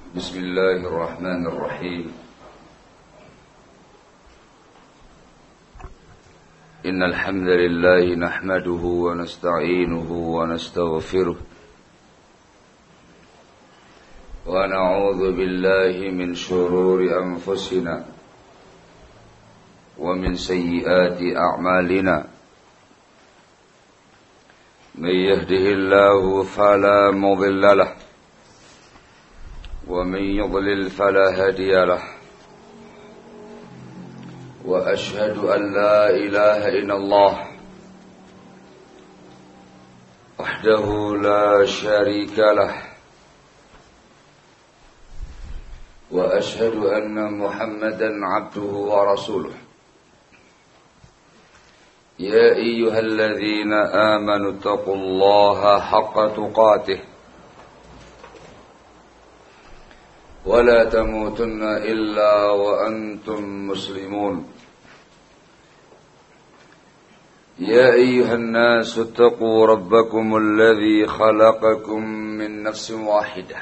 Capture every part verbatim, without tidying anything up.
بسم الله الرحمن الرحيم إن الحمد لله نحمده ونستعينه ونستغفره ونعوذ بالله من شرور أنفسنا ومن سيئات أعمالنا من يهده الله فلا مضل له ومن يضلل فلا هادي له وأشهد أن لا إله إلا الله وحده لا شريك له وأشهد أن محمدا عبده ورسوله يا أيها الذين آمنوا اتقوا الله حق تقاته ولا تموتن إلا وأنتم مسلمون يا أيها الناس اتقوا ربكم الذي خلقكم من نفس واحدة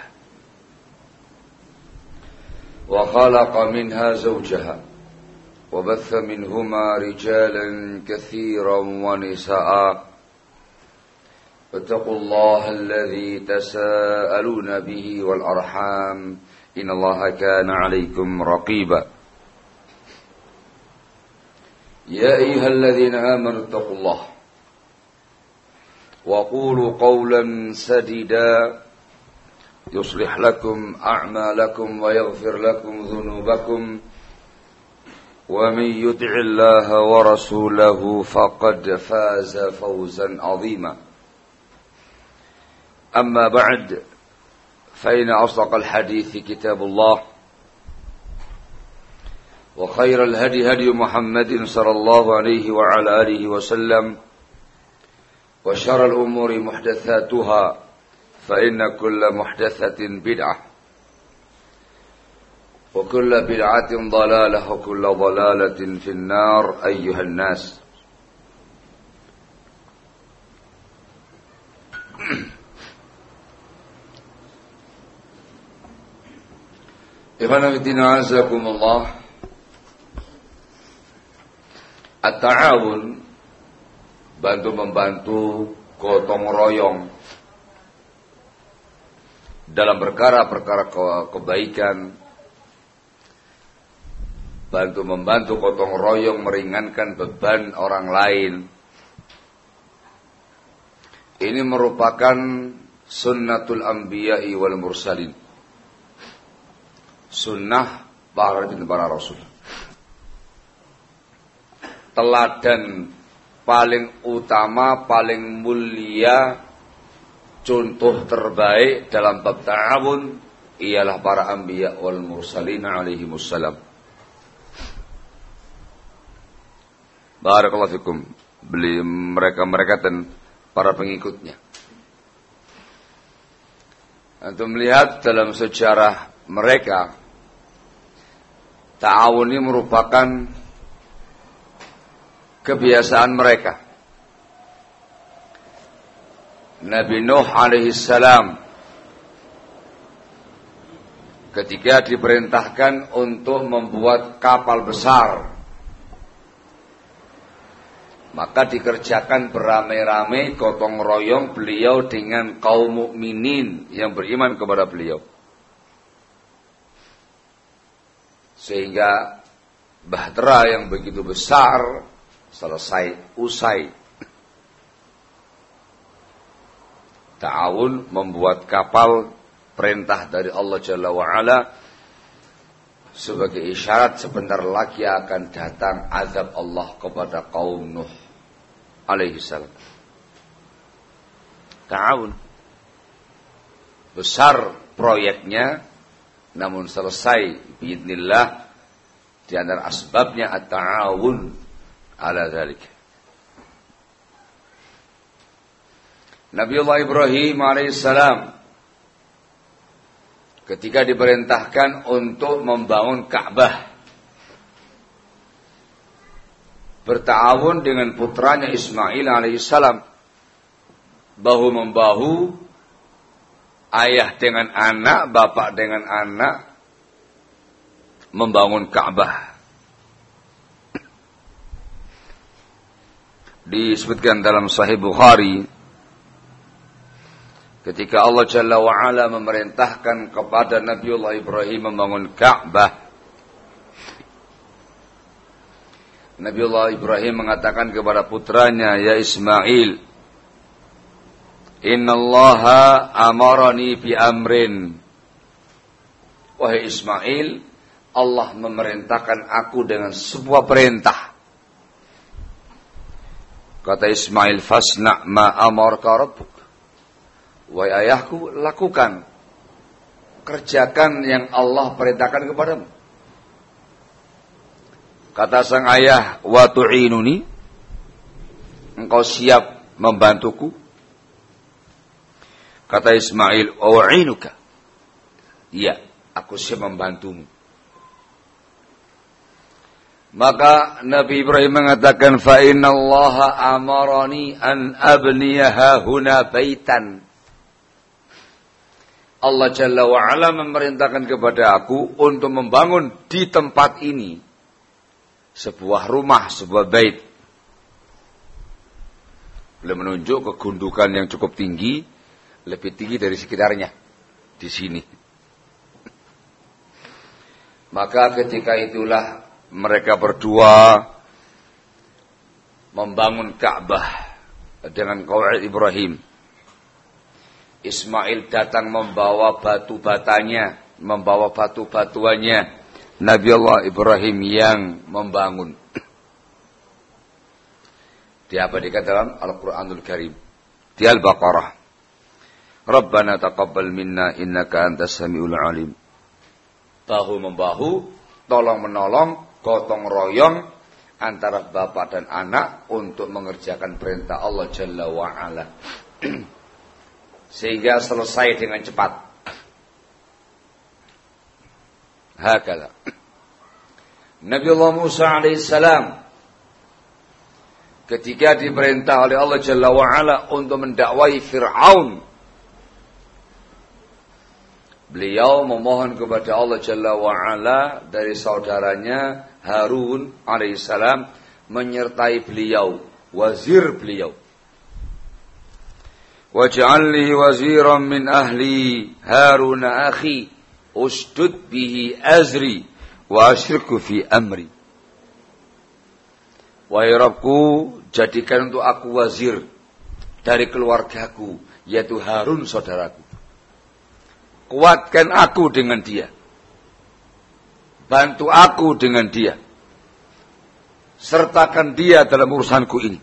وخلق منها زوجها وبث منهما رجالا كثيرا ونساء فاتقوا الله الذي تساءلون به والأرحام إن الله كان عليكم رقيبا يا أيها الذين آمنوا اتقوا الله وقولوا قولا سديدا يصلح لكم أعمالكم ويغفر لكم ذنوبكم ومن يطع الله ورسوله فقد فاز فوزا عظيما أما بعد فإن أصدق الحديث كتاب الله وخير الهدي هدي محمد صلى الله عليه وعلى آله وسلم وشر الأمور محدثاتها فإن كل محدثة بدعة وكل بدعة ضلالة وكل ضلالة في النار أيها الناس. Ikhwana fillah azakumullah. At-ta'awun, bantu-membantu, gotong royong dalam perkara-perkara kebaikan, bantu-membantu gotong royong meringankan beban orang lain. Ini merupakan sunnatul anbiya'i wal mursalin, sunnah para para rasul. Teladan paling utama, paling mulia, contoh terbaik dalam bab ta'awun ialah para anbiya wal mursalin alaihi wassalam. Barakallahu fikum. Beli mereka-mereka dan para pengikutnya. Antum melihat dalam sejarah mereka, ta'awun ini merupakan kebiasaan mereka. Nabi Nuh alaihi salam ketika diperintahkan untuk membuat kapal besar, maka dikerjakan beramai-ramai, gotong royong beliau dengan kaum mukminin yang beriman kepada beliau. Sehingga bahtera yang begitu besar selesai, usai. Ta'awun membuat kapal, perintah dari Allah Jalla wa'ala, sebagai isyarat sebentar lagi akan datang azab Allah kepada kaum Nuh alaihi salam. Ta'awun besar proyeknya, namun selesai biidznillah. Di antara asbabnya at-ta'awun ala dzalik. Nabiullah Ibrahim alaihissalam ketika diperintahkan untuk membangun Ka'bah, berta'awun dengan putranya Ismail alaihissalam, bahu membahu ayah dengan anak, bapak dengan anak membangun Ka'bah. Disebutkan dalam Sahih Bukhari ketika Allah Jalla wa'ala memerintahkan kepada Nabiullah Ibrahim membangun Ka'bah, Nabiullah Ibrahim mengatakan kepada putranya, ya Ismail, innallaha amarani bi amrin. Wahai Ismail, Allah memerintahkan aku dengan sebuah perintah. Kata Ismail, fasna' ma amarka rabbuk. Wahai ayahku, lakukan, kerjakan yang Allah perintahkan kepadamu. Kata sang ayah, wa tu'inuni, engkau siap membantuku? Kata Ismail, u'inuka, iya, aku siap membantumu. Maka Nabi Ibrahim mengatakan, fa innallaha amarani an abniyaha huna baitan. Allah Jalla wa'ala memerintahkan kepada aku untuk membangun di tempat ini sebuah rumah, sebuah bait. Beliau menunjuk kegundukan yang cukup tinggi, lebih tinggi dari sekitarnya di sini. Maka ketika itulah mereka berdua membangun Ka'bah dengan qawaid Ibrahim. Ismail datang membawa batu batanya, membawa batu batuannya. Nabi Allah Ibrahim yang membangun. Diabadikan dalam Al-Quranul Karim. Di Al-Baqarah. Rabbana taqabbal minna innaka antas samiul alim. Bahu membahu, tolong menolong, gotong royong antara bapak dan anak untuk mengerjakan perintah Allah Jalla wa'ala. Sehingga selesai dengan cepat. Hakala. Nabi Allah Musa alaihissalam ketika diperintah oleh Allah Jalla wa'ala untuk mendakwai Fir'aun, beliau memohon kepada Allah Jalla wa'ala dari saudaranya Harun alaihissalam menyertai beliau, wazir beliau. Waj'al li waziran min ahli Harun akhi ustud bihi azri wa asyirku fi amri. Wahai Rabbku, jadikan untuk aku wazir dari keluargaku, yaitu Harun saudaraku. Kuatkan aku dengan dia. Bantu aku dengan dia. Sertakan dia dalam urusanku ini.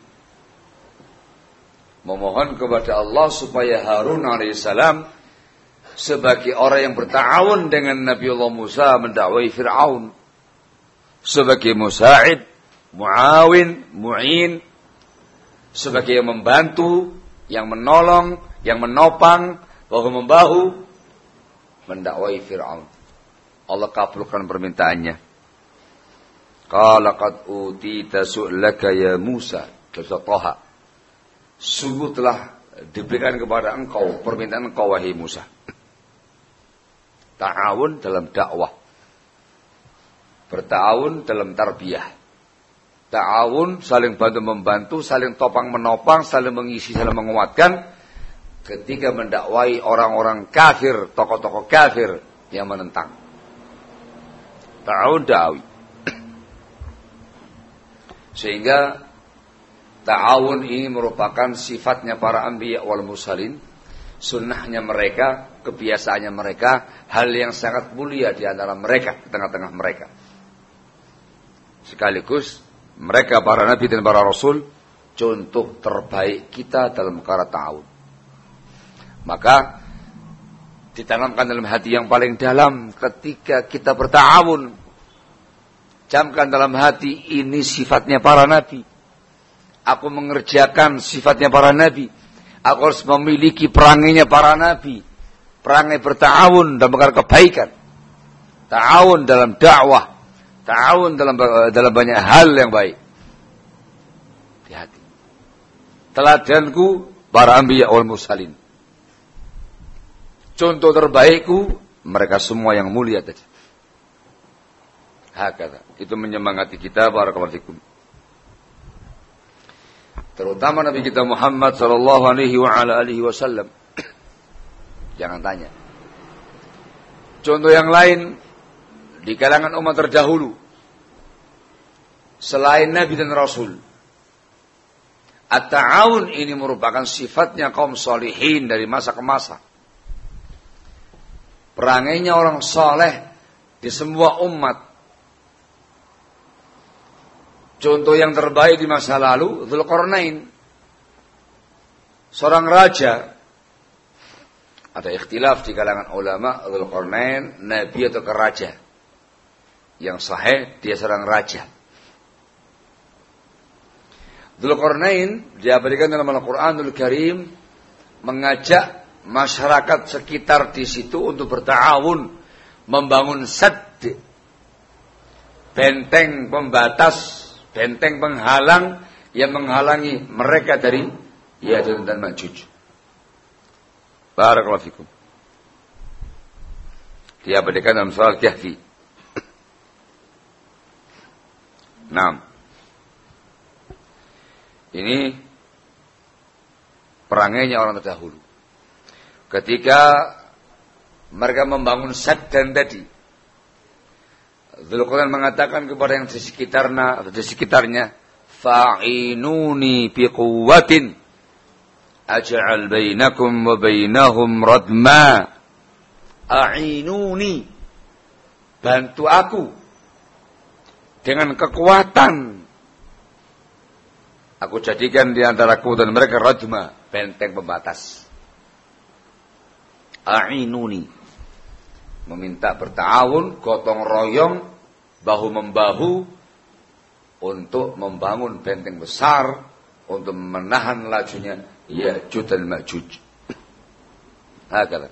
Memohon kepada Allah supaya Harun alaihissalam sebagai orang yang berta'awun dengan Nabiullah Musa mendakwai Fir'aun, sebagai musa'id, mu'awin, mu'in, sebagai yang membantu, yang menolong, yang menopang, bahu-membahu, mendakwai Fir'aun. Allah kabulkan permintaannya. Qala qad utita su'laka ya Musa, kata Taha. Sungguh telah diberikan kepada engkau permintaan engkau wahai Musa. Ta'awun dalam dakwah, berta'awun dalam tarbiyah, ta'awun saling bantu membantu, saling topang menopang, saling mengisi, saling menguatkan ketika mendakwai orang-orang kafir, tokoh-tokoh kafir yang menentang. Ta'awun da'awi. Sehingga ta'awun ini merupakan sifatnya para anbiya wal mursalin, sunnahnya mereka, kebiasaannya mereka, hal yang sangat mulia di antara mereka, di tengah-tengah mereka. Sekaligus mereka para nabi dan para rasul contoh terbaik kita dalam perkara ta'awun. Maka ditanamkan dalam hati yang paling dalam ketika kita berta'awun. Camkan dalam hati, ini sifatnya para nabi. Aku mengerjakan sifatnya para nabi. Aku harus memiliki peranginya para nabi. Perangai berta'awun dalam perkara kebaikan. Ta'awun dalam dakwah. Ta'awun dalam dalam banyak hal yang baik. Di hati. Teladanku para anbiya wal mursalin. Contoh terbaikku, mereka semua yang mulia tadi. Hakata. Itu menyemangati kita, barakallahu fikum. Terutama Nabi kita Muhammad sallallahu alaihi wa ala alihi wasallam. Jangan tanya. Contoh yang lain di kalangan umat terdahulu selain Nabi dan Rasul. At-ta'awun ini merupakan sifatnya kaum solihin dari masa ke masa. Perangainya orang soleh di semua umat. Contoh yang terbaik di masa lalu, Dzulqarnain. Seorang raja. Ada ikhtilaf di kalangan ulama, Dzulqarnain nabi atau raja. Yang sahih, dia seorang raja. Dzulqarnain diabadikan dalam Al-Quranul Karim mengajak masyarakat sekitar di situ untuk berta'awun membangun sadd, benteng pembatas, benteng penghalang yang menghalangi mereka dari Ya'juj dan Ma'juj. Barakallahu fikum. Diabadikan dalam surah Al-Kahfi. Naam. Ini perangainya orang terdahulu. Ketika mereka membangun saddan tadi, Dzulqarnain mengatakan kepada yang di sekitarnya, di sekitarnya, fa'inuni biquwwatin aj'al bainakum wa bainahum radma. A'inuni, bantu aku dengan kekuatan. Aku jadikan di antaraku dan mereka radma, benteng pembatas. A'inuni, meminta berta'awun, gotong royong, bahu membahu untuk membangun benteng besar untuk menahan lajunya Ya'juj dan Ma'juj. Hakala.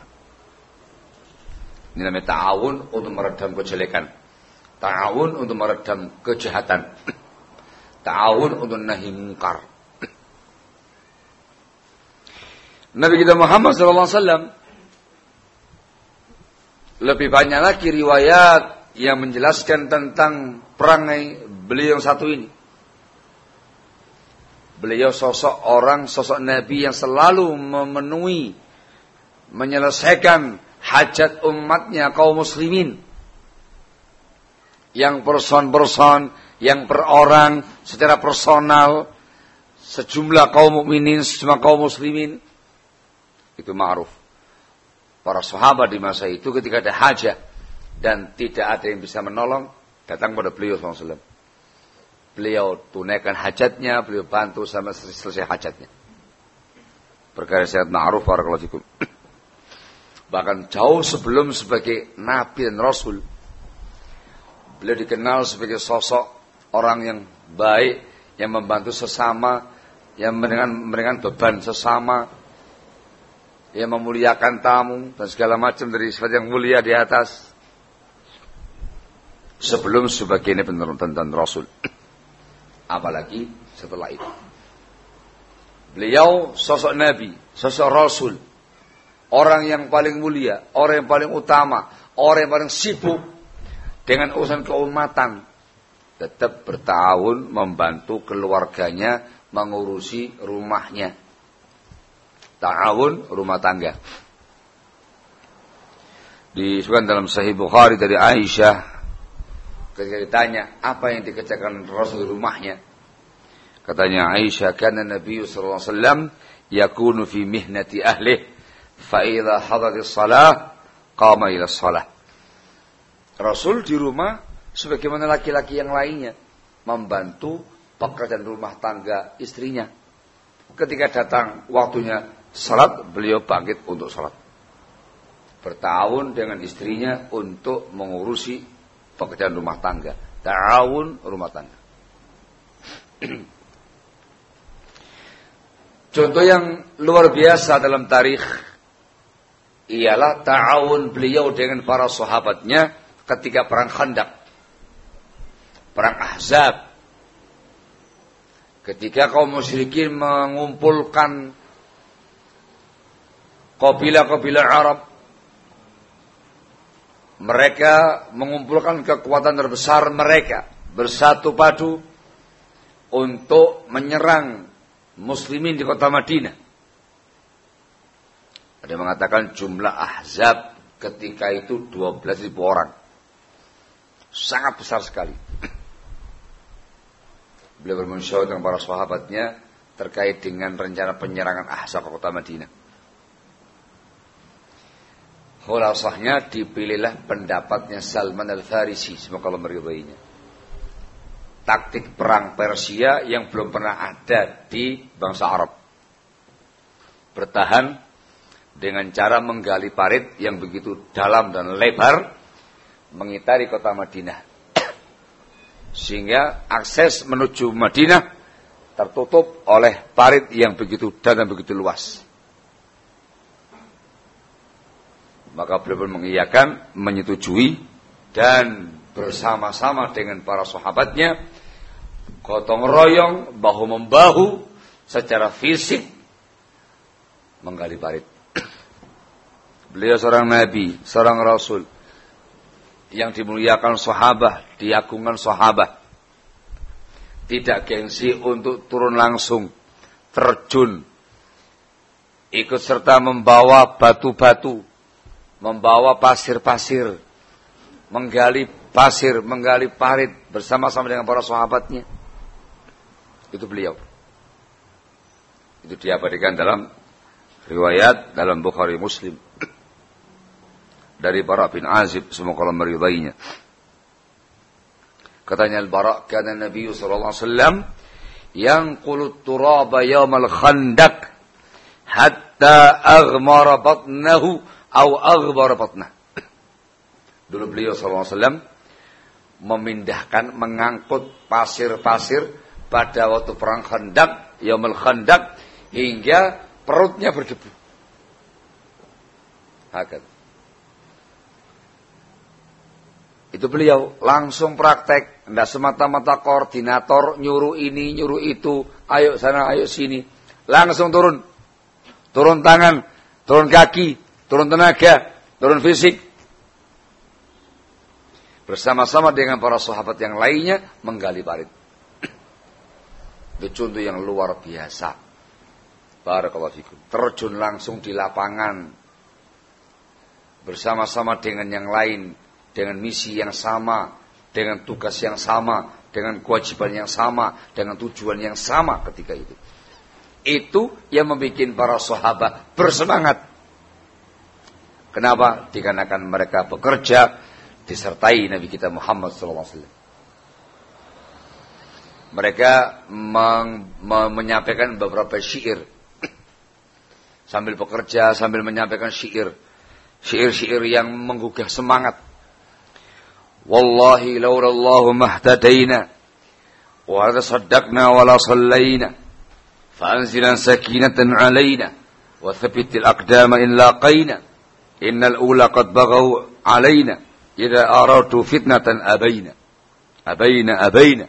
Ini namanya ta'awun untuk meredam kejelekan, ta'awun untuk meredam kejahatan, ta'awun untuk nahi mungkar. Nabi kita Muhammad sallallahu alaihi wasallam lebih banyak lagi riwayat yang menjelaskan tentang perangai beliau yang satu ini. Beliau sosok orang, sosok Nabi yang selalu memenuhi, menyelesaikan hajat umatnya kaum muslimin. Yang person-person, yang per orang, secara personal, sejumlah kaum mukminin, sejumlah kaum muslimin. Itu ma'ruf. Para sahabat di masa itu ketika ada hajat dan tidak ada yang bisa menolong, datang pada beliau sallallahu alaihi wasallam. Beliau tunaikan hajatnya, beliau bantu sampai selesai hajatnya. Perkara sangat ma'ruf, barakallahu fikum. Bahkan jauh sebelum sebagai nabi dan rasul, beliau dikenal sebagai sosok orang yang baik, yang membantu sesama, yang meringan, meringan beban sesama, yang memuliakan tamu dan segala macam dari sifat yang mulia di atas. Sebelum sebagai ini penurunan dan rasul, apalagi setelah itu. Beliau sosok nabi, sosok rasul, orang yang paling mulia, orang yang paling utama, orang yang paling sibuk dengan urusan keumatan, tetap bertahun membantu keluarganya mengurusi rumahnya. Ta'awun rumah tangga. Disebutkan dalam Sahih Bukhari dari Aisyah, ketika ditanya apa yang dikerjakan Rasul di rumahnya, katanya Aisyah, kana Nabi sallallahu alaihi wasallam yakunu fi mihnati ahlih, fa idza hadaris shalah qama ila shalah. Rasul di rumah sebagaimana laki-laki yang lainnya membantu pekerjaan rumah tangga istrinya. Ketika datang waktunya salat, beliau bangkit untuk salat. Bertahun dengan istrinya untuk mengurusi pekerjaan rumah tangga. Ta'awun rumah tangga. Contoh yang luar biasa dalam tarikh ialah ta'awun beliau dengan para sahabatnya ketika perang Khandaq, perang Ahzab. Ketika kaum musyrikin mengumpulkan kabilah-kabilah Arab. Mereka mengumpulkan kekuatan terbesar mereka, bersatu padu untuk menyerang muslimin di kota Madinah. Ada yang mengatakan jumlah Ahzab ketika itu dua belas ribu orang. Sangat besar sekali. Beliau bermusyawarah dengan para sahabatnya terkait dengan rencana penyerangan Ahzab ke kota Madinah. Khulasahnya dipilihlah pendapatnya Salman Al-Farisi, semoga Allah meridainya. Taktik perang Persia yang belum pernah ada di bangsa Arab. Bertahan dengan cara menggali parit yang begitu dalam dan lebar, mengitari kota Madinah. Sehingga akses menuju Madinah tertutup oleh parit yang begitu dalam dan begitu luas. Maka beliau pun mengiyakan, menyetujui, dan bersama-sama dengan para sahabatnya gotong royong, bahu-membahu secara fisik menggali parit. Beliau seorang nabi, seorang rasul yang dimuliakan sahabat, diagungkan sahabat. Tidak gengsi untuk turun langsung, terjun, ikut serta membawa batu-batu, membawa pasir-pasir, menggali pasir, menggali parit bersama-sama dengan para sahabatnya. Itu beliau. Itu diabadikan dalam riwayat dalam Bukhari Muslim dari Bara bin Azib, semoga Allah meridainya. Katanya Al-Bara, kana Nabi sallallahu alaihi wasallam yanqulu turaba yaumal khandaq hatta aghmara batnahu aw aghbara batnah. Dulu beliau sallallahu alaihi wasallam memindahkan, mengangkut pasir-pasir pada waktu perang Khandaq, yaumul Khandaq, hingga perutnya berdebu. Hakat. Itu beliau langsung praktek, tidak semata-mata koordinator nyuruh ini, nyuruh itu, ayo sana, ayo sini. Langsung turun. Turun tangan, turun kaki, turun tenaga, turun fisik. Bersama-sama dengan para sahabat yang lainnya menggali parit. Itu contoh yang luar biasa. Barakallahu fikum. Terjun langsung di lapangan. Bersama-sama dengan yang lain. Dengan misi yang sama. Dengan tugas yang sama. Dengan kewajiban yang sama. Dengan tujuan yang sama ketika itu. Itu yang membuat para sahabat bersemangat. Kenapa? Dikarenakan mereka bekerja disertai Nabi kita Muhammad sallallahu alaihi wasallam. Mereka meng, me, menyampaikan beberapa syair sambil bekerja, sambil menyampaikan syair, syair-syair yang menggugah semangat. Wallahi laulallahu mahtadaina wa tasaddaqna wa la sallaina fa anzilan sakinatan alaina wa thabbitil aqdama in laqaina innal ula qad baghaw alaina idza aradu fitnatan abaina abaina abaina.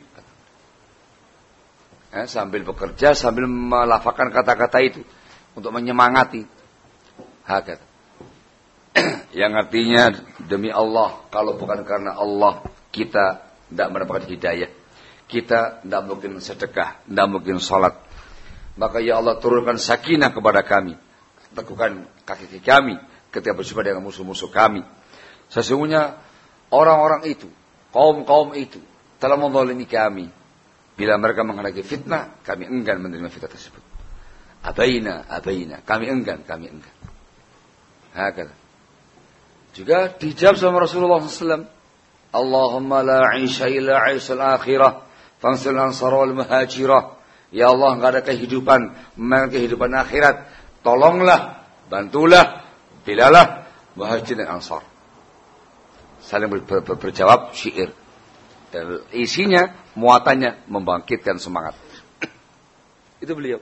Eh, sambil bekerja, sambil melafalkan kata-kata itu untuk menyemangati. Hakat. Yang artinya demi Allah, kalau bukan karena Allah kita tidak mendapatkan hidayah, kita tidak mungkin sedekah, tidak mungkin salat. Maka ya Allah turunkan sakinah kepada kami, teguhkan kaki kami ketika berjumpa dengan musuh-musuh kami. Sesungguhnya orang-orang itu, kaum-kaum itu telah menzalimi kami. Bila mereka menghendaki fitnah, kami enggan menerima fitnah tersebut. Abaina, abaina, kami enggan, kami enggan. Hakata. Juga dijawab sama Rasulullah sallallahu alaihi wasallam, Allahumma la 'aisha illa 'aishal akhirah, fansil ansar wal muhajirah. Ya Allah, enggak ada kehidupan melainkan kehidupan akhirat. Tolonglah, bantulah, bilalah muhajirin dan ansar. Saling ber, ber, ber, berjawab syair. Dan isinya, muatannya membangkitkan semangat. Itu beliau.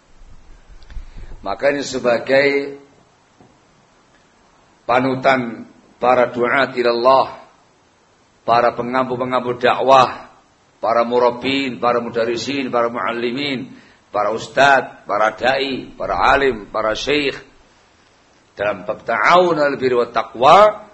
Maka ini sebagai panutan para du'at ilallah, para pengampu-pengampu dakwah, para murabbin, para mudarisin, para muallimin, para ustadz, para dai, para alim, para syekh, Dalam bab ta'awun 'alal birri wat taqwa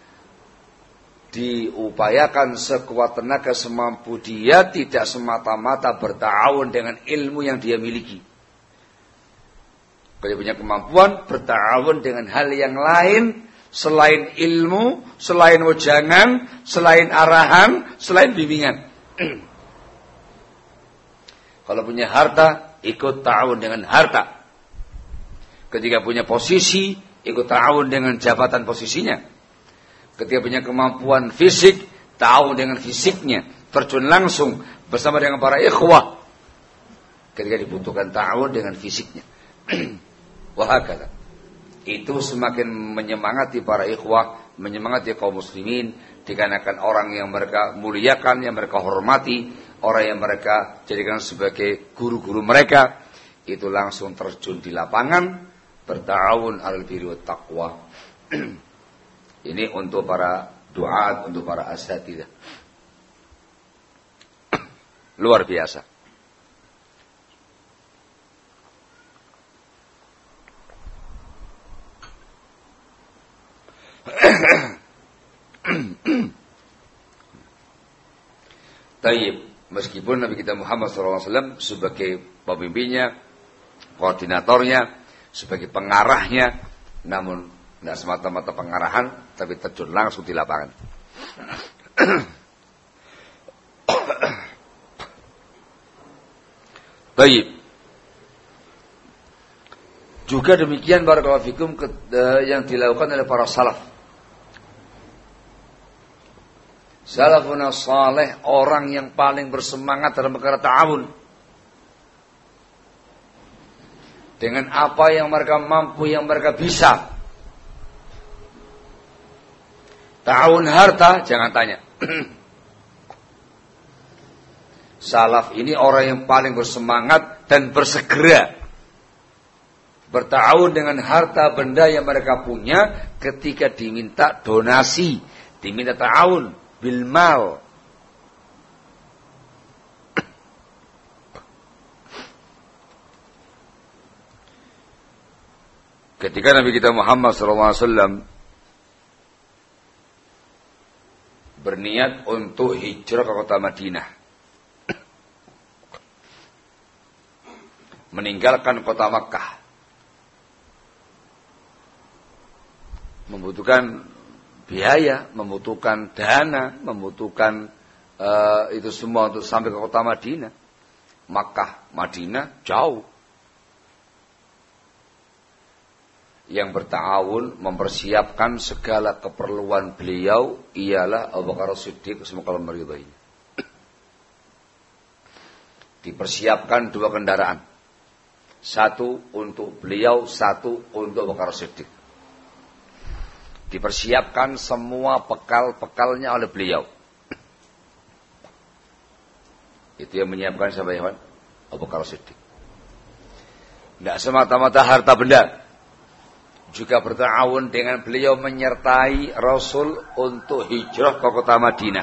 diupayakan sekuat tenaga semampu dia, tidak semata-mata berta'awun dengan ilmu yang dia miliki. Kalau dia punya kemampuan berta'awun dengan hal yang lain selain ilmu, selain wejangan, selain arahan, selain bimbingan. Kalau punya harta, ikut ta'awun dengan harta. Ketika punya posisi, ikut ta'awun dengan jabatan posisinya. Ketika punya kemampuan fisik, ta'awun dengan fisiknya. Terjun langsung bersama dengan para ikhwah. Ketika dibutuhkan ta'awun dengan fisiknya. Wahakala. Itu semakin menyemangati para ikhwah, menyemangati kaum muslimin, dikarenakan orang yang mereka muliakan, yang mereka hormati, orang yang mereka jadikan sebagai guru-guru mereka, itu langsung terjun di lapangan, berta'awun 'alal birri wat taqwa. Ini untuk para duat, untuk para asatidzah. Luar biasa. Tayyib, meskipun Nabi kita Muhammad shallallahu alaihi wasallam sebagai pemimpinnya, koordinatornya, sebagai pengarahnya, namun tidak semata-mata pengarahan, tapi terjun langsung di lapangan. Tayyib. Juga demikian barakallahu fikum yang dilakukan oleh para salaf. Salafun saleh, orang yang paling bersemangat dalam perkara ta'awun. Dengan apa yang mereka mampu, yang mereka bisa. Ta'awun harta, jangan tanya. Salaf ini orang yang paling bersemangat dan bersegera berta'awun dengan harta benda yang mereka punya ketika diminta donasi, diminta ta'awun bil mal. Ketika Nabi kita Muhammad shallallahu alaihi wasallam berniat untuk hijrah ke kota Madinah, meninggalkan kota Makkah, membutuhkan biaya, membutuhkan dana, membutuhkan uh, itu semua untuk sampai ke kota Madinah. Makkah, Madinah jauh. Yang berta'awun mempersiapkan segala keperluan beliau ialah Abu Bakar As-Siddiq, semoga Allah meridainya. Dipersiapkan dua kendaraan. Satu untuk beliau, satu untuk Abu Bakar As-Siddiq. Dipersiapkan semua bekal-bekalnya oleh beliau. Itu yang menyiapkan siapa ya? Abu Bakar As-Siddiq. Tidak semata-mata harta benda, juga berta'awun dengan beliau menyertai Rasul untuk hijrah ke kota Madinah.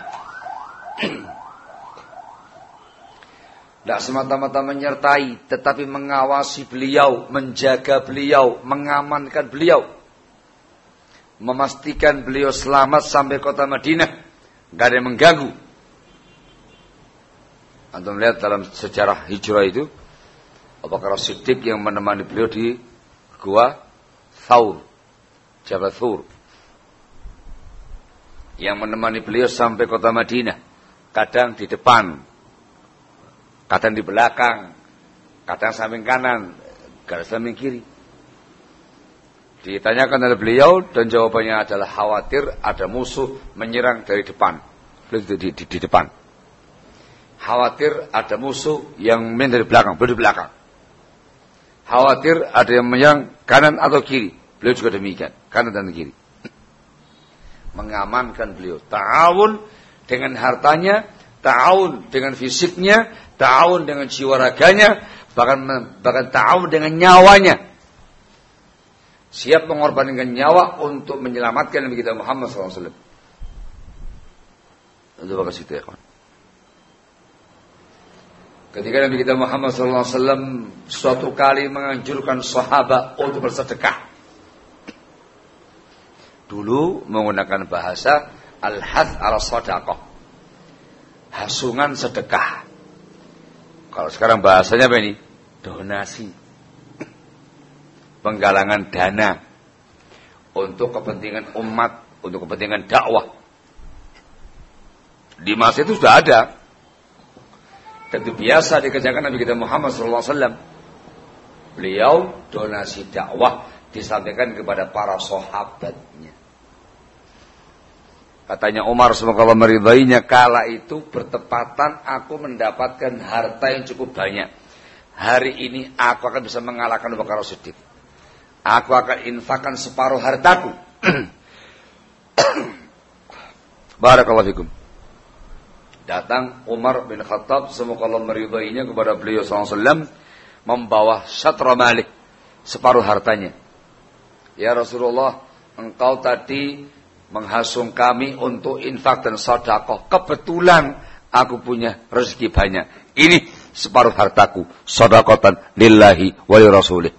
Tidak semata-mata menyertai, tetapi mengawasi beliau, menjaga beliau, mengamankan beliau, memastikan beliau selamat sampai kota Madinah, gak ada yang mengganggu. Antum lihat dalam sejarah hijrah itu, Abu Bakar As-Siddiq yang menemani beliau di gua Thawr, Jabal Thawr, yang menemani beliau sampai kota Madinah, kadang di depan, kadang di belakang, kadang samping kanan, kadang samping kiri. Ditanyakan oleh beliau dan jawabannya adalah khawatir ada musuh menyerang dari depan, di, di, di, di depan. Khawatir ada musuh yang main dari belakang, beliau di belakang. Khawatir ada yang menyerang kanan atau kiri, beliau juga demikian, kanan dan kiri. Mengamankan beliau, ta'awun dengan hartanya, ta'awun dengan fisiknya, ta'awun dengan jiwa raganya, bahkan bahkan ta'awun dengan nyawanya. Siap mengorbankan nyawa untuk menyelamatkan Nabi kita Muhammad shallallahu alaihi wasallam. Itu bakal situ ya kawan. Ketika Nabi kita Muhammad shallallahu alaihi wasallam suatu kali menganjurkan sahabat untuk bersedekah, Dulu menggunakan bahasa al-hath ala shadaqah, hasungan sedekah. Kalau sekarang bahasanya apa ini? Donasi, penggalangan dana untuk kepentingan umat, untuk kepentingan dakwah. Di masa itu sudah ada. Dan itu biasa dikerjakan Nabi kita Muhammad shallallahu alaihi wasallam. Beliau donasi dakwah disampaikan kepada para sahabatnya. Katanya Umar, semoga Allah meridainya, kala itu bertepatan aku mendapatkan harta yang cukup banyak. Hari ini aku akan bisa mengalahkan Abu Bakar As-Siddiq. Aku akan infakkan separuh hartaku. Barakallahu fikum. Datang Umar bin Khattab, semoga Allah meridainya, kepada beliau sallallahu alaihi wasallam, membawa syatra malik, separuh hartanya. Ya Rasulullah, engkau tadi menghasung kami untuk infak dan sedekah. Kebetulan aku punya rezeki banyak. Ini separuh hartaku, sedekatan lillahi wa li rasulih.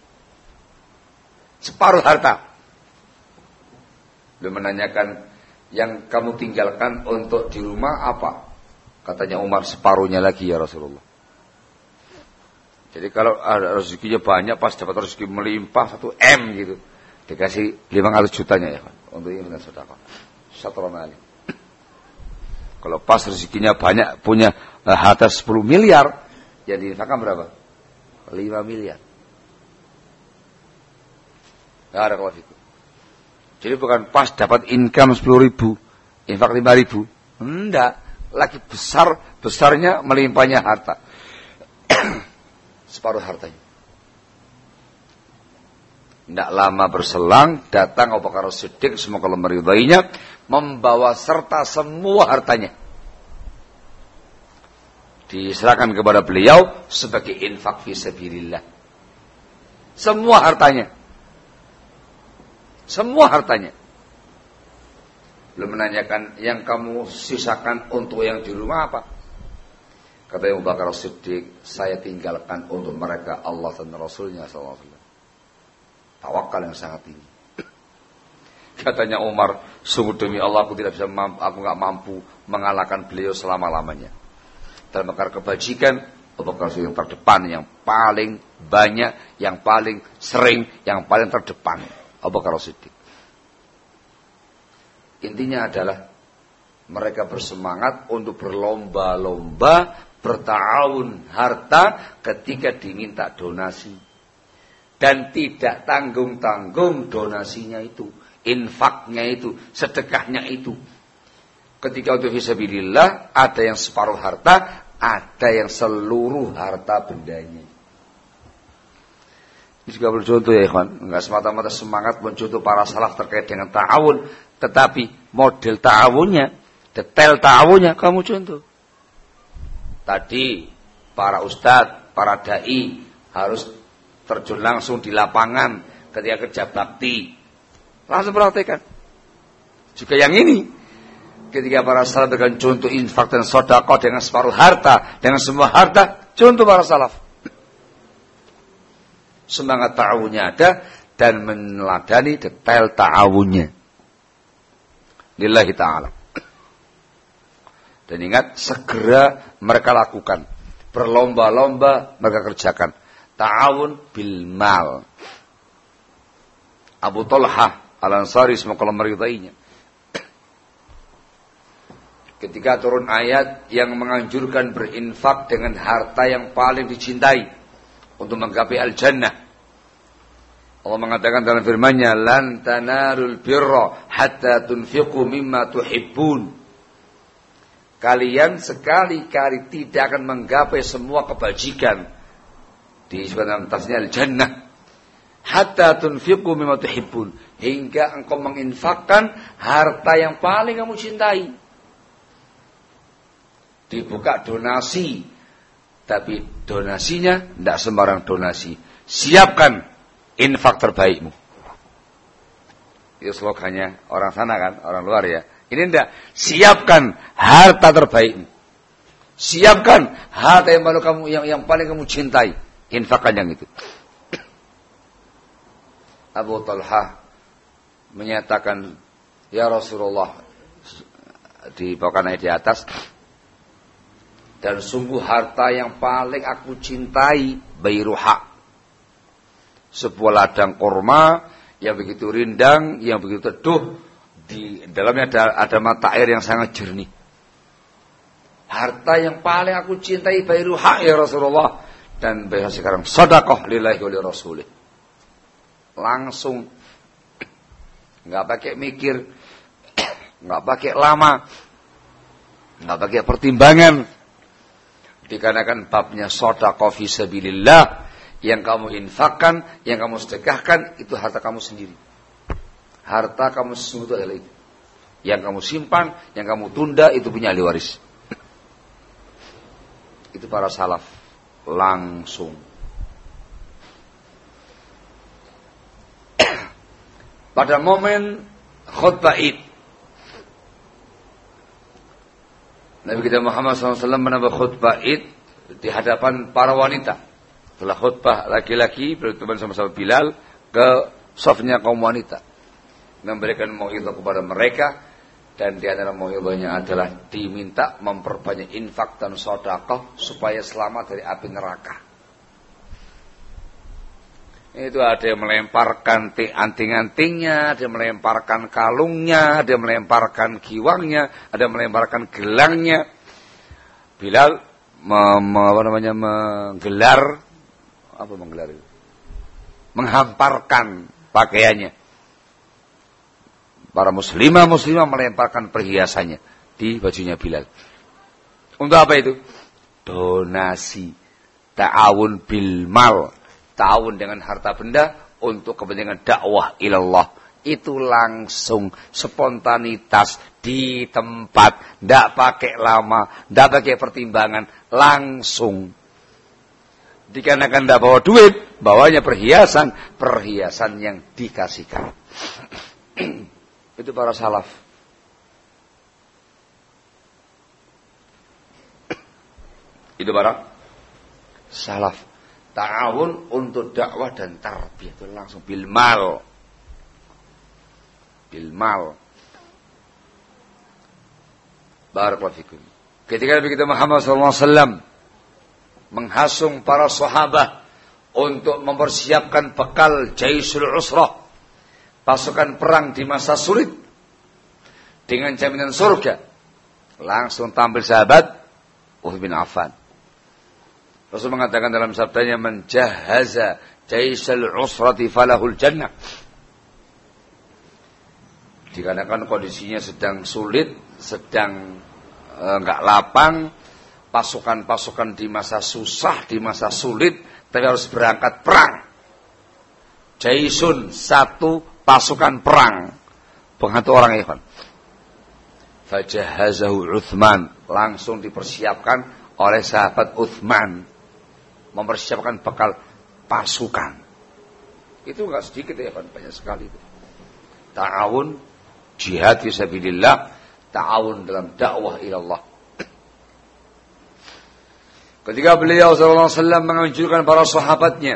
Separuh harta. Dia menanyakan, yang kamu tinggalkan untuk di rumah apa? Katanya Umar, separuhnya lagi ya Rasulullah. Jadi kalau ada rezekinya banyak, pas dapat rezeki melimpah satu M gitu, dikasih lima ratus jutanya ya kan, untuk ini dengan sedekah. Syatra malik. Kalau pas rezekinya banyak, punya uh, harta sepuluh miliar, yang diinfakkan berapa? lima miliar. Enggak ada kalau itu. Jadi bukan pas dapat income sepuluh ribu, infak lima ribu. Enggak. Lagi besar-besarnya melimpahnya harta. Separuh hartanya. Tidak lama berselang, datang Abu Bakar As-Siddiq, semoga Allah meridainya, membawa serta semua hartanya. Diserahkan kepada beliau sebagai infak fi sabilillah. Semua hartanya. Semua hartanya. Belum menanyakan, yang kamu sisakan untuk yang di rumah apa? Kata Abu Bakar As-Siddiq, saya tinggalkan untuk mereka Allah dan Rasulnya sallallahu alaihi wasallam. Tawakal yang sangat tinggi. Katanya Umar, sungguh demi Allah aku tidak bisa mampu, aku enggak mampu mengalahkan beliau selama-lamanya. Dalam perkara kebajikan, Abu Bakar As-Siddiq yang terdepan, yang paling banyak, yang paling sering, yang paling terdepan. Abu Bakar As-Siddiq. Intinya adalah mereka bersemangat untuk berlomba-lomba, berta'awun harta ketika diminta donasi. Dan tidak tanggung-tanggung donasinya itu, infaknya itu, sedekahnya itu. Ketika untuk fisabilillah, ada yang separuh harta, ada yang seluruh harta bendanya. Ini juga bercontoh ya ikhwan, enggak semata-mata semangat mencontoh para salaf terkait dengan ta'awun, tetapi model ta'awunnya, detail ta'awunnya kamu contoh. Tadi para ustadz, para dai harus terjun langsung di lapangan ketika kerja bakti, langsung praktekkan. Juga yang ini, ketika para salaf dengan contoh infak dan sedekah dengan separuh harta, dengan semua harta, contoh para salaf. Semangat ta'awunnya ada dan meneladani detail ta'awunnya. Lillahi ta'ala. Dan ingat, segera mereka lakukan. Berlomba-lomba mereka kerjakan. Ta'awun bil mal. Abu Talhah Al-Ansari, semoga Allah meridainya, ketika turun ayat yang menganjurkan berinfak dengan harta yang paling dicintai untuk menggapai al-jannah, Allah mengatakan dalam firman-Nya, lan tanalul birra hatta tunfiqu mimma tuhibbun. Kalian sekali-kali tidak akan menggapai semua kebajikan di dalam tasnya al-jannah hatta tunfiqu mimma tuhibbun, hingga engkau menginfakkan harta yang paling kamu cintai. Dibuka donasi, tapi donasinya tidak sembarang donasi. Siapkan infak terbaikmu. Itu slogannya orang sana kan, orang luar ya. Ini tidak, siapkan harta terbaikmu. Siapkan harta yang paling kamu yang, yang paling kamu cintai. Infakkan yang itu. Abu Talhah menyatakan, ya Rasulullah, dibawakan ayat di atas, dan sungguh harta yang paling aku cintai Bairuha, sebuah ladang kurma yang begitu rindang, yang begitu teduh, di dalamnya ada, ada mata air yang sangat jernih. Harta yang paling aku cintai Bairuha ya Rasulullah. Dan Bairuha sekarang sedekah lillahi wa li rasulih. Langsung, nggak pakai mikir, nggak pakai lama, nggak pakai pertimbangan. Dikarenakan babnya sedekah fi sabilillah, yang kamu infakkan, yang kamu sedekahkan itu harta kamu sendiri. Harta kamu sesungguhnya adalah itu. Yang kamu simpan, yang kamu tunda itu punya ahli waris. Itu para salaf langsung. Pada momen khutbah Id, Nabi kita Muhammad shallallahu alaihi wasallam menambah khutbah Id di hadapan para wanita. Setelah khutbah laki-laki berteman sama-sama Bilal ke safnya kaum wanita, memberikan mau'izah kepada mereka, dan di antara mau'izahnya adalah diminta memperbanyak infak dan sedekah supaya selamat dari api neraka. Itu ada yang melemparkan anting-antingnya, ada yang melemparkan kalungnya, ada yang melemparkan giwangnya, ada yang melemparkan gelangnya. Bilal mem, apa namanya menggelar apa menggelar itu? Menghamparkan pakaiannya. Para muslimah muslimah melemparkan perhiasannya di bajunya Bilal. Untuk apa itu? Donasi, ta'awun bil mal, ta'awun dengan harta benda untuk kepentingan dakwah ilallah. Itu langsung spontanitas di tempat, ndak pakai lama, ndak pakai pertimbangan, langsung. Dikarenakan ndak bawa duit, bawanya perhiasan, perhiasan yang dikasihkan. Itu para salaf. Itu para salaf. Ta'awun untuk dakwah dan tarbiyah itu langsung bil mal. Bil mal. Barakallahu fikum. Ketika Nabi kita Muhammad sallallahu alaihi wasallam menghasung para sahabat untuk mempersiapkan bekal Jaisul Usrah, pasukan perang di masa sulit dengan jaminan surga, langsung tampil sahabat Uthman bin Affan. Rasul mengatakan dalam sabdanya, man jahaza jaisal usrati falahul jannah. Dikarenakan kondisinya sedang sulit, sedang enggak e, lapang, pasukan-pasukan di masa susah, di masa sulit, tapi harus berangkat perang. Jaisun, satu pasukan perang, penghantu orang ikhwan. Fajahazahu Uthman, langsung dipersiapkan oleh sahabat Uthman, mempersiapkan bekal pasukan. Itu enggak sedikit ya kan, banyak sekali itu. Ta'awun jihad fisabilillah, ta'awun dalam dakwah ilallah. Ketika beliau sallallahu alaihi wasallam menganjurkan para sahabatnya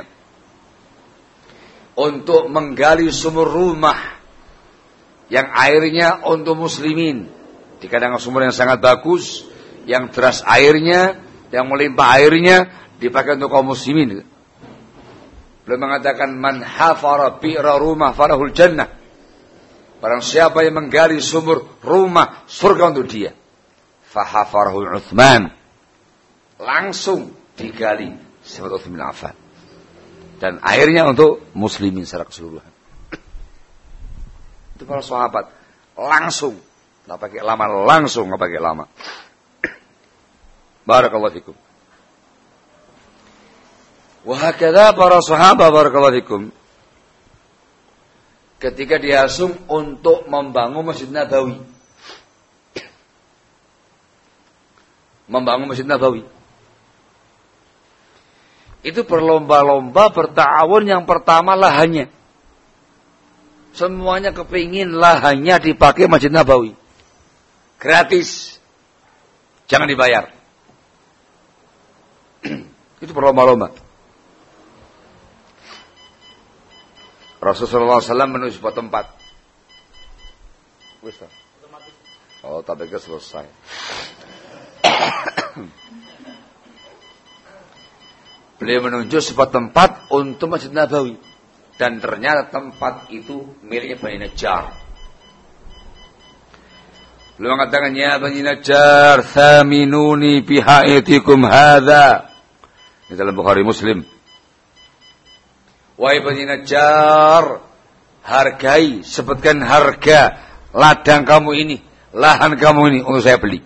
untuk menggali sumur rumah yang airnya untuk muslimin, dikadang sumur yang sangat bagus, yang deras airnya, yang melimpah airnya, dipakai untuk kaum muslimin. Beliau mengatakan, man hafara bi'ra rumah farahul jannah. Barang siapa yang menggali sumur rumah, surga untuk dia. Fahafarahu Uthman, langsung digali sahabat Uthman bin Affan, dan airnya untuk muslimin secara keseluruhan. Itu para sahabat langsung, nggak pakai lama, langsung nggak pakai lama. Barakallahu fikum. Wahakadha para sahabat barakallahu fikum, ketika dihasung untuk membangun Masjid Nabawi, membangun Masjid Nabawi, itu berlomba-lomba berta'awun. Yang pertama lahannya, semuanya kepingin lahannya dipakai Masjid Nabawi, gratis, jangan dibayar. Itu berlomba-lomba. Rasulullah shallallahu alaihi wasallam menuju sebuah tempat, Wis ta? Oh, tapi ke selesai. Beliau menunjuk sebuah tempat untuk Masjid Nabawi. Dan ternyata tempat itu miliknya Bani Najjar. Beliau mengatakan, ya Bani Najjar, thaminuni bihaitikum hadha. Ini dalam Bukhari Muslim. Wahai Bani Najjar, hargai, sebutkan harga ladang kamu ini, lahan kamu ini untuk saya beli.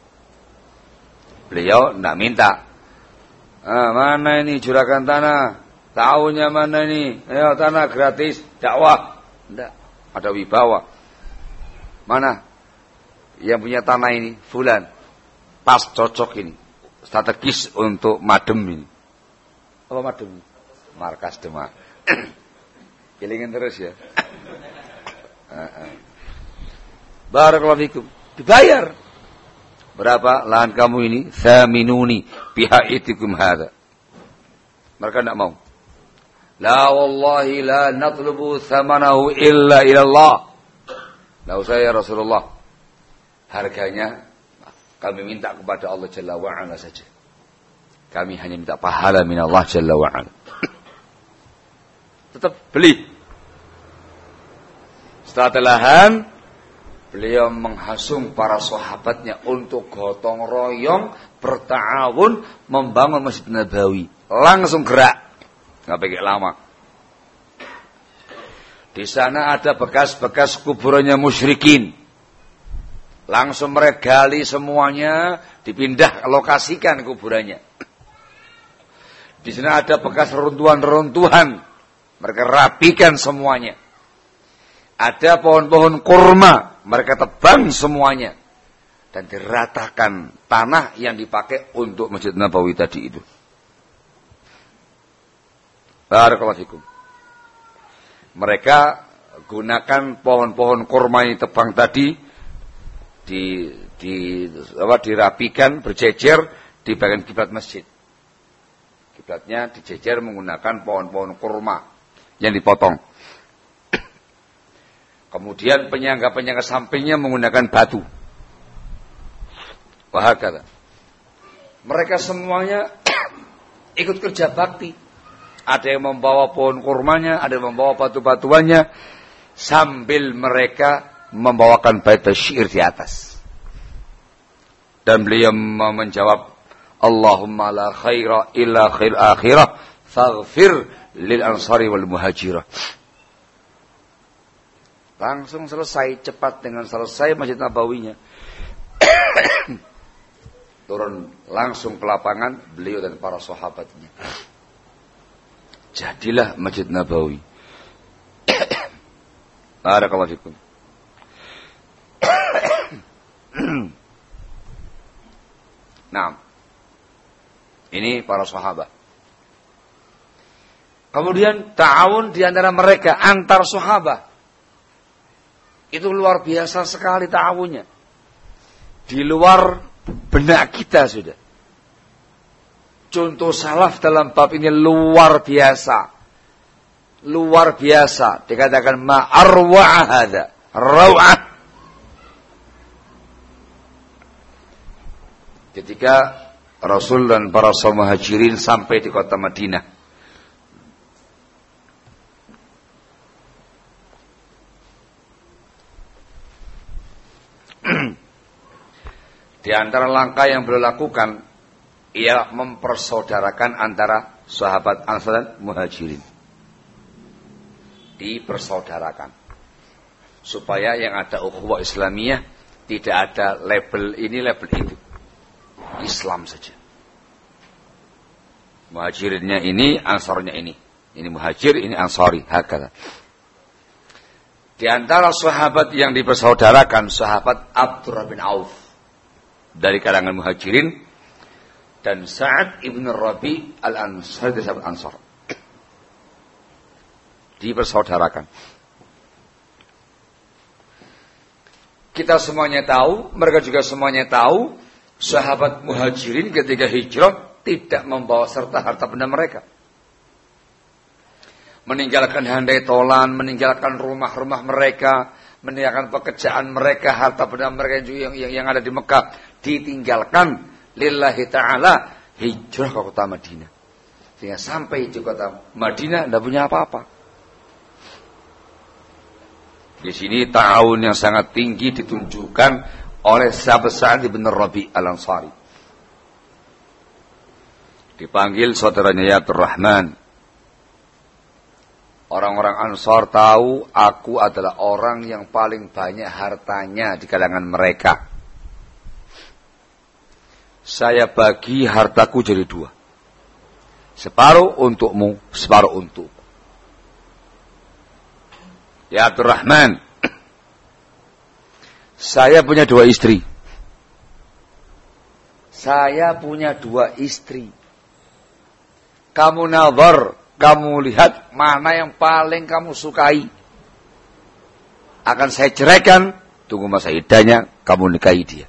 Beliau tidak minta. Ah, mana ini juragan tanah? Tahunya mana ini? Ayo tanah gratis, dakwah. Tidak, ada wibawa. Mana? Yang punya tanah ini, fulan. Pas cocok ini. Strategis untuk Madem ini. Apa Madem? Markas Demak. Kilingin terus ya. Barakallahu fikum. Dibayar. Berapa lahan kamu ini? Thaminuni bihaitikum hadha. Mereka tidak mau. La wallahi la natlubu thamanahu illa ilallah. La usah ya Rasulullah. Harganya kami minta kepada Allah Jalla wa'ala saja. Kami hanya minta pahala min Allah Jalla wa'ala. Tetap beli. Setelah telahan, beliau menghasung para sahabatnya untuk gotong royong, berta'awun, membangun Masjid Nabawi. Langsung gerak. Nggak pakai lama. Di sana ada bekas-bekas kuburannya musyrikin. Langsung mereka gali semuanya, dipindah lokasikan kuburannya. Di sana ada bekas reruntuhan-reruntuhan. Mereka rapikan semuanya. Ada pohon-pohon kurma, mereka tebang semuanya. Dan diratakan tanah yang dipakai untuk Masjid Nabawi tadi itu. Barakallahu fikum. Mereka gunakan pohon-pohon kurma yang tebang tadi di di apa dirapikan berjejer di bagian kiblat masjid. Kiblatnya dijejer menggunakan pohon-pohon kurma yang dipotong. Kemudian penyangga-penyangga sampingnya menggunakan batu. Wahakala. Mereka semuanya ikut kerja bakti. Ada yang membawa pohon kurmanya, ada yang membawa batu-batuannya, sambil mereka membawakan bait syair di atas. Dan beliau menjawab, Allahumma la khaira illa khair akhirah, faghfir lil ansari wal muhajirah. Langsung selesai, cepat dengan selesai Masjid Nabawinya. Turun langsung ke lapangan beliau dan para sahabatnya. Jadilah Masjid Nabawi. Barakallahu fikum. Nah, ini para sahabat. Kemudian ta'awun di antara mereka antar sahabat. Itu luar biasa sekali ta'awunnya. Di luar benak kita sudah. Contoh salaf dalam bab ini luar biasa. Luar biasa. Dikatakan ma arwa'a hadha. Raw'ah. Ketika Rasul dan para sahabat muhajirin sampai di kota Madinah. Di antara langkah yang beliau lakukan, ia mempersaudarakan antara sahabat Ansar dan Muhajirin. Dipersaudarakan. Supaya yang ada ukhuwah Islamiyah, tidak ada label ini, label itu. Islam saja. Muhajirinnya ini, Ansarnya ini. Ini Muhajir, ini Ansari. Hakala. Di antara sahabat yang dipersaudarakan, sahabat Abdurrahman bin Auf. Dari kalangan Muhajirin. Dan Sa'ad ibn Rabi al-Ansari dari sahabat Ansar. Dipersaudarakan. Kita semuanya tahu, mereka juga semuanya tahu, sahabat Muhajirin ketika hijrah tidak membawa serta harta benda mereka. Meninggalkan handai tolan, meninggalkan rumah-rumah mereka, meninggalkan pekerjaan mereka, harta benda mereka yang, yang, yang ada di Mekah, ditinggalkan lillahi ta'ala, hijrah ke kota Madinah. Sehingga sampai di kota Madinah tidak punya apa-apa. Di sini ta'awun yang sangat tinggi ditunjukkan oleh sahabat Sa'ad bin Rabi' Al-Ansari. Dipanggil saudaranya ya Abdurrahman. Orang-orang Ansar tahu aku adalah orang yang paling banyak hartanya di kalangan mereka. Saya bagi hartaku jadi dua. Separuh untukmu, separuh untukku. Ya Abdurrahman, saya punya dua istri. Saya punya dua istri. Kamu nazar, kamu lihat mana yang paling kamu sukai. Akan saya ceraikan, tunggu masa iddahnya, kamu nikahi dia.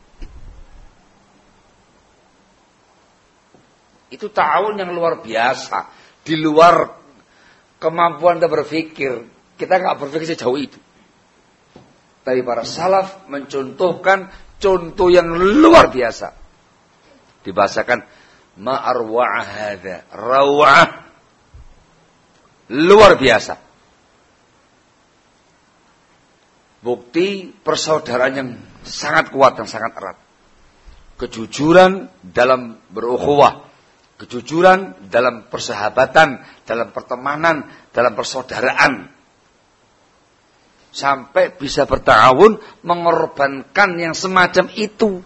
Itu ta'awun yang luar biasa. Di luar kemampuan kita berpikir. Kita nggak berpikir sejauh itu. Tapi para salaf mencontohkan contoh yang luar biasa. Dibahasakan ma'arwa'a hadha. Raw'ah. Luar biasa. Bukti persaudaraan yang sangat kuat dan sangat erat. Kejujuran dalam berukhuwah. Kejujuran dalam persahabatan, dalam pertemanan, dalam persaudaraan. Sampai bisa berta'awun mengorbankan yang semacam itu.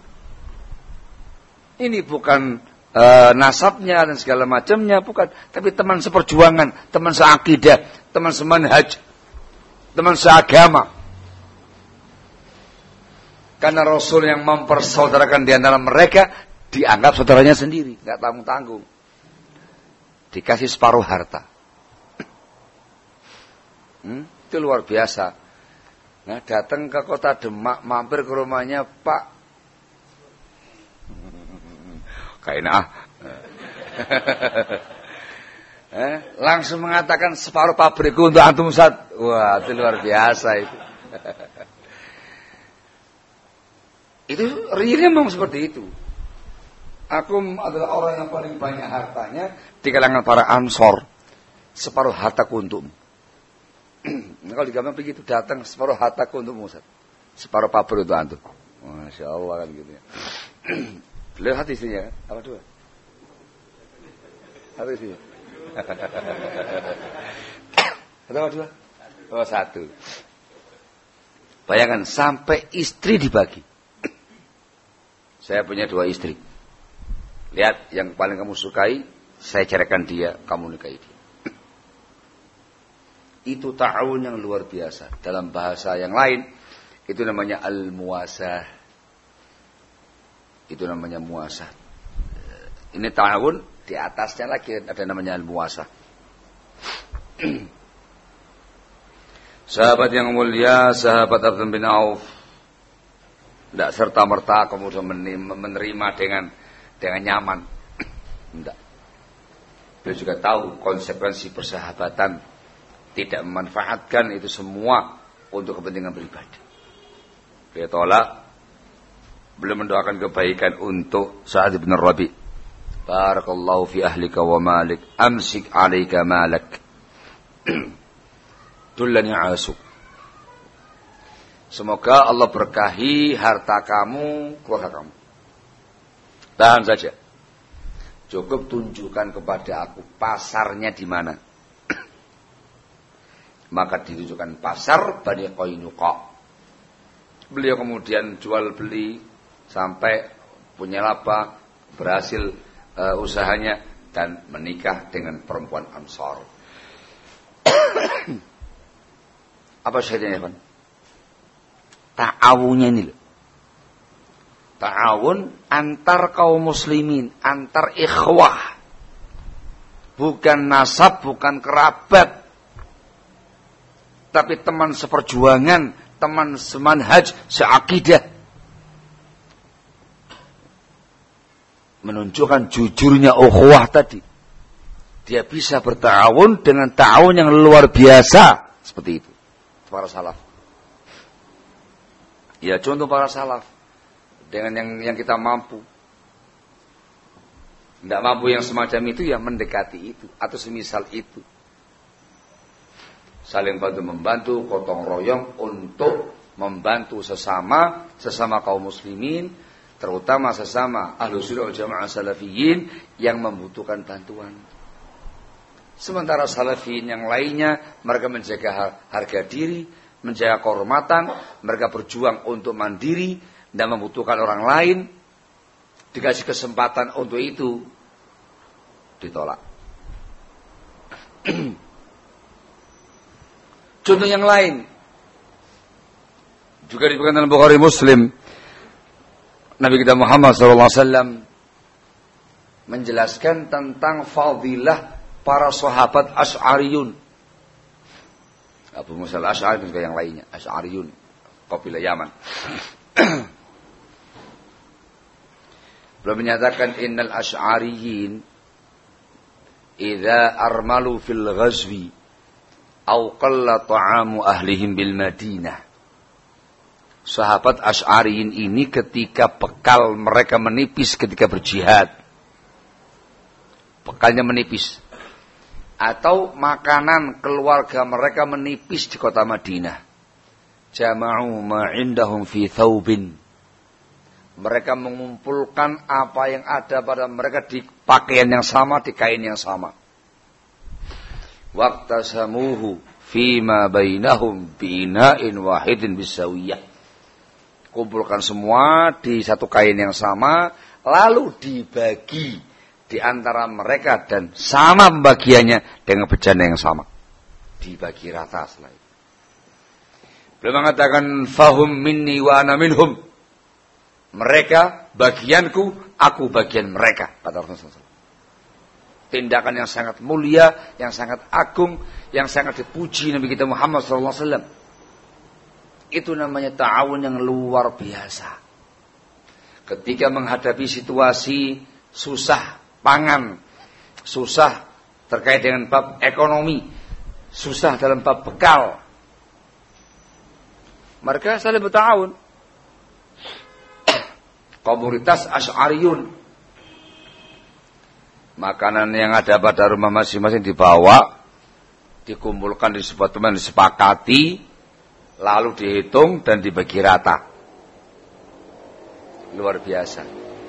Ini bukan e, nasabnya dan segala macamnya, bukan. Tapi teman seperjuangan, teman seakidah, teman semanhaj, teman seagama. Karena Rasul yang mempersaudarakan di antara mereka dianggap saudaranya sendiri, nggak tanggung-tanggung. Dikasih separuh harta. Hmm, itu luar biasa. Nah, datang ke kota Demak, mampir ke rumahnya Pak. Kayaknya ah. eh, langsung mengatakan separuh pabrikku untuk antum Ustaz. Wah, itu luar biasa itu. Itu realnya memang seperti itu. Aku adalah orang yang paling banyak hartanya di kalangan para Ansor. Separuh hartaku untukmu. Nah, kalau di gambar begitu datang separuh hartaku untukmu Ustaz. Separuh pabrik untuk antum. Masya Allah kan gitu ya. Beliau hati istrinya kan? Apa dua? Hati istrinya. Apa dua? Oh satu. Bayangkan sampai istri dibagi. Saya punya dua istri. Lihat yang paling kamu sukai, saya ceraikan dia, kamu nikahi dia. Itu ta'awun yang luar biasa. Dalam bahasa yang lain, itu namanya al-muwasah. Itu namanya muwasah. Ini ta'awun, di atasnya lagi ada namanya al-muwasah. Sahabat yang mulia, sahabat Abdurrahman bin Auf, tidak serta-merta kemudian menerima dengan dengan nyaman. Tidak. Beliau juga tahu konsekuensi persahabatan. Tidak memanfaatkan itu semua untuk kepentingan pribadi. Dia tolak. Belum mendoakan kebaikan untuk Sa'ad bin Rabi'. Barakallahu fi ahlika wa malik. Amsik alaika malak. Dullani asuk. Semoga Allah berkahi harta kamu, keluarga kamu. Tahan saja. Cukup tunjukkan kepada aku pasarnya di mana. Maka ditunjukkan pasar Bani Qainuqa. Beliau kemudian jual beli sampai punya laba, berhasil uh, usahanya dan menikah dengan perempuan Ansar. Apa syahidnya ya, Pak? Ta'awunnya ini loh. Ta'awun antar kaum muslimin, antar ikhwah. Bukan nasab, bukan kerabat. Tapi teman seperjuangan, teman semanhaj, seakidah. Menunjukkan jujurnya ukhuwah tadi. Dia bisa berta'awun dengan ta'awun yang luar biasa. Seperti itu. Para salaf. Ya contoh para salaf. Dengan yang yang kita mampu. Tidak mampu yang semacam itu, ya mendekati itu. Atau semisal itu. Saling bantu-membantu, gotong royong untuk membantu sesama, sesama kaum muslimin, terutama sesama ahlu sunnah wal jamaah salafiyin yang membutuhkan bantuan. Sementara salafiyin yang lainnya, mereka menjaga harga diri, menjaga kehormatan, mereka berjuang untuk mandiri dan membutuhkan orang lain. Dikasih kesempatan untuk itu, ditolak. Contoh yang lain juga diberikan dalam Bukhari Muslim. Nabi kita Muhammad sallallahu alaihi wasallam menjelaskan tentang fadilah para sahabat Asy'ariyun. Abu Musa al-Asy'ari dan juga yang lainnya, Asy'ariyun, kabilah Yaman. Beliau menyatakan innal Asy'ariyin idza armalu fil ghazwi aw qalla ta'amu ahlihim bil Madinah. Sahabat Asy'ariyin ini ketika bekal mereka menipis ketika berjihad, bekalnya menipis, atau makanan keluarga mereka menipis di kota Madinah, jama'u ma indahum fi thawbin, mereka mengumpulkan apa yang ada pada mereka di pakaian yang sama, di kain yang sama. Waqtasamuhu fima bainahum bi'ina'in wahidin bisawiyah, kumpulkan semua di satu kain yang sama, lalu dibagi di antara mereka dan sama pembagiannya dengan bejana yang sama, dibagi rata setelah itu. Beliau mengatakan fahum minni wa ana minhum, mereka bagianku, aku bagian mereka, kata Rasulullah. Tindakan yang sangat mulia, yang sangat agung, yang sangat dipuji Nabi kita Muhammad sallallahu alaihi wasallam. Itu namanya ta'awun yang luar biasa. Ketika menghadapi situasi susah pangan, susah terkait dengan bab ekonomi, susah dalam bab bekal, mereka saling berta'awun. Komunitas Asy'ariyun, makanan yang ada pada rumah masing-masing dibawa, dikumpulkan di sebuah tempat, disepakati, lalu dihitung dan dibagi rata. Luar biasa.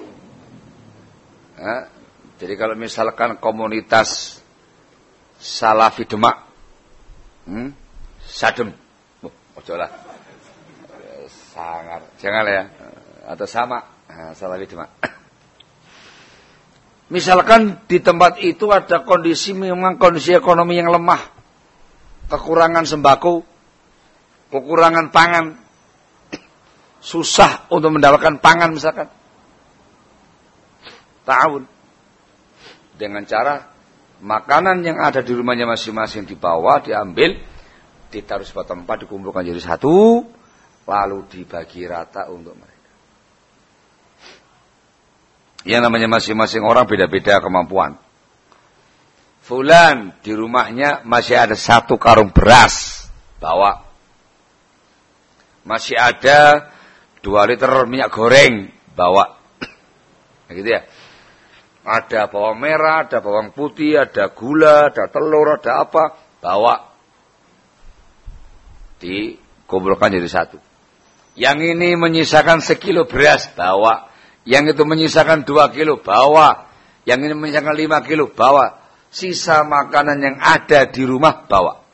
Nah, jadi kalau misalkan komunitas Salafi Demak, hmm, Sadem, oh, ojo lah, sangar, jangan ya, atau sama, nah, Salafi Demak. Misalkan di tempat itu ada kondisi memang kondisi ekonomi yang lemah, kekurangan sembako, kekurangan pangan, susah untuk mendapatkan pangan misalkan, ta'awun. Dengan cara makanan yang ada di rumahnya masing-masing dibawa, diambil, ditaruh sebuah tempat, dikumpulkan jadi satu, lalu dibagi rata untuk mereka. Yang namanya masing-masing orang beda-beda kemampuan. Fulan di rumahnya masih ada satu karung beras, bawa. Masih ada dua liter minyak goreng, bawa. Gitu ya. Ada bawang merah, ada bawang putih, ada gula, ada telur, ada apa, bawa. Dikumpulkan jadi satu. Yang ini menyisakan sekilo beras, bawa. Yang itu menyisakan dua kilo, bawa. Yang ini menyisakan lima kilo, bawa. Sisa makanan yang ada di rumah, bawa.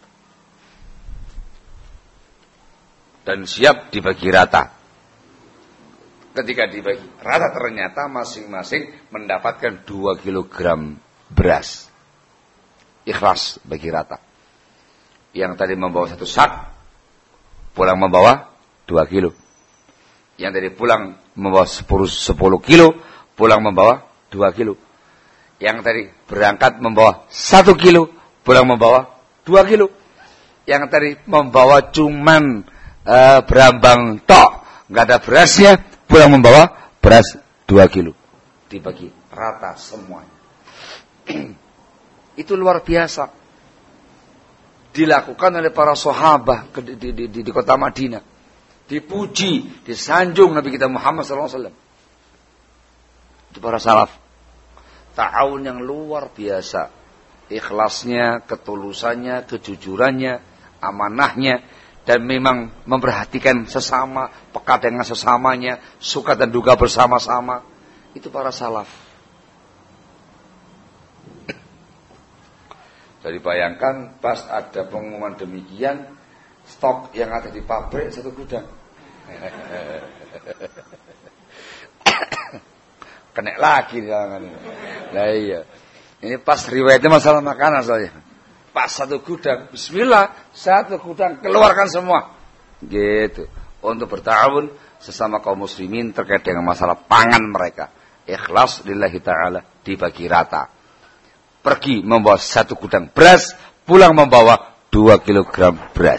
Dan siap dibagi rata. Ketika dibagi rata ternyata masing-masing mendapatkan dua kilogram beras. Ikhlas bagi rata. Yang tadi membawa satu sak, pulang membawa dua kilo. Yang tadi pulang membawa sepuluh kilo, pulang membawa dua kilo. Yang tadi berangkat membawa satu kilo, pulang membawa dua kilo. Yang tadi membawa cuman uh, berambang tok, nggak ada berasnya, pulang membawa beras dua kilo. Dibagi rata semuanya. Itu luar biasa. Dilakukan oleh para sahabat di, di, di, di kota Madinah. dipuji, disanjung Nabi kita Muhammad sallallahu alaihi wasallam. Itu para salaf. Ta'awun yang luar biasa. Ikhlasnya, ketulusannya, kejujurannya, amanahnya, dan memang memperhatikan sesama, peka dengan sesamanya, suka dan duka bersama-sama. Itu para salaf. Jadi bayangkan pas ada pengumuman demikian, stok yang ada di pabrik satu gudang. Kena lagi jangan. Lah iya. Ini pas riwayatnya masalah makanan saja. Pas satu gudang, bismillah, satu gudang keluarkan semua. Gitu. Untuk bertawun sesama kaum muslimin terkait dengan masalah pangan mereka. Ikhlas lillahi ta'ala, dibagi rata. Pergi membawa satu gudang beras, pulang membawa dua kilogram beras.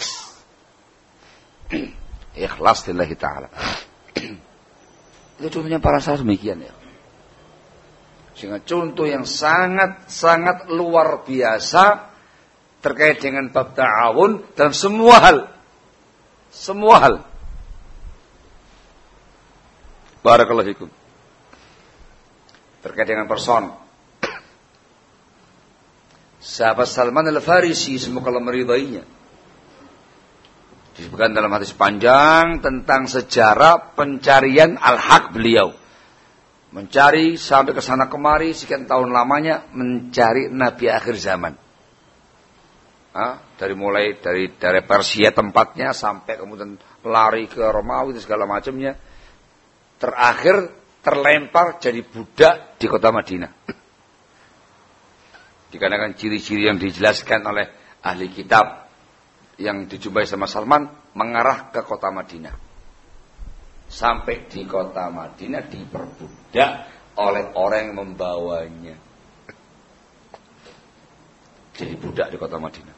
Ikhlas lillahi ta'ala. Itu contohnya para salaf demikian ya. Sehingga contoh yang sangat-sangat luar biasa terkait dengan bab ta'awun dalam semua hal. Semua hal. Barakallahu fikum. Terkait dengan person. Sahabat Salman Al-Farisi, semoga Allah meridainya, disebutkan dalam hadis panjang tentang sejarah pencarian al-haq beliau. Mencari sampai ke sana kemari sekian tahun lamanya mencari nabi akhir zaman. Hah? Dari mulai dari dari Persia tempatnya sampai kemudian lari ke Romawi dan segala macamnya. Terakhir terlempar jadi budak di kota Madinah. Dikarenakan ciri-ciri yang dijelaskan oleh ahli kitab yang dijumpai sama Salman mengarah ke kota Madinah. Sampai di kota Madinah diperbudak oleh orang yang membawanya. Jadi budak di kota Madinah.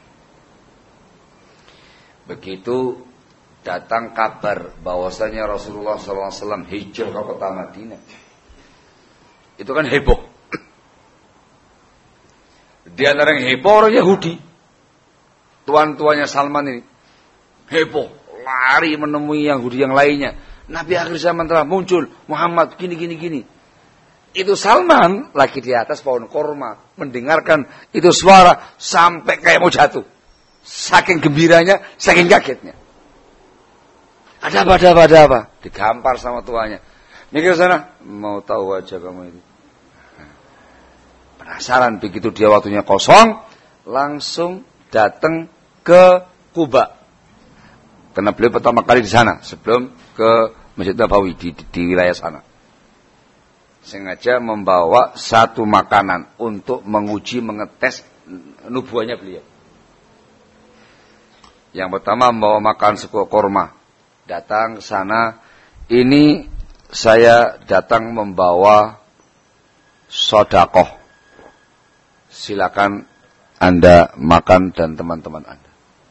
Begitu datang kabar bahwasanya Rasulullah sallallahu alaihi wasallam hijrah ke kota Madinah, itu kan heboh. Di antara yang heboh orang Yahudi, tuan-tuannya Salman ini heboh, lari menemui Yahudi yang lainnya. Nabi akhir zaman telah muncul, Muhammad gini gini gini. Itu Salman lagi di atas pohon korma mendengarkan itu suara sampai kayak mau jatuh. Saking gembiranya, saking kagetnya. Ada apa, ada apa, ada apa? Digampar sama tuanya. Mikir sana, mau tahu aja kamu itu. Penasaran, begitu dia waktunya kosong, langsung datang ke Kuba. Karena beliau pertama kali di sana, sebelum ke Masjid Nabawi di, di, di wilayah sana. Sengaja membawa satu makanan untuk menguji, mengetes nubuahnya beliau. Yang pertama membawa makan sebuah korma. Datang ke sana, ini saya datang membawa sodakoh. Silakan Anda makan dan teman-teman Anda.